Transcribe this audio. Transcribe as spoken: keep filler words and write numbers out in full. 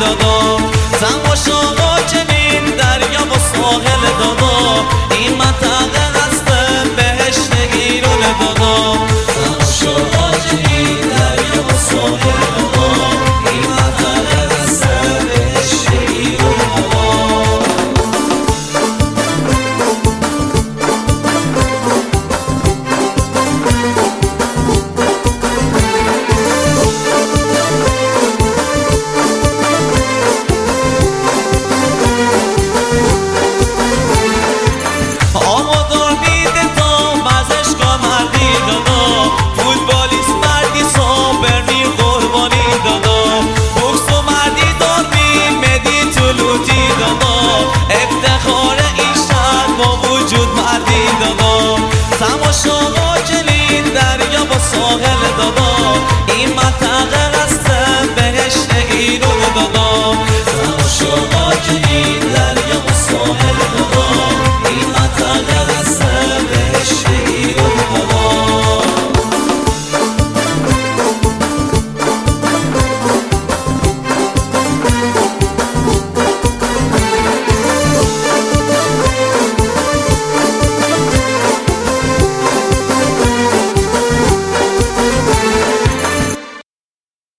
دادا تماشا با چنین دریا و ساحل دادا این منطقه قصد بهشت ایران دادا تماشا با چنین دریا و ساحل دادا این منطقه قصد بهشت ایران دادا افتخار این شهر با وجود مردی دادا تماشا با چنین دریا و ساحل دادا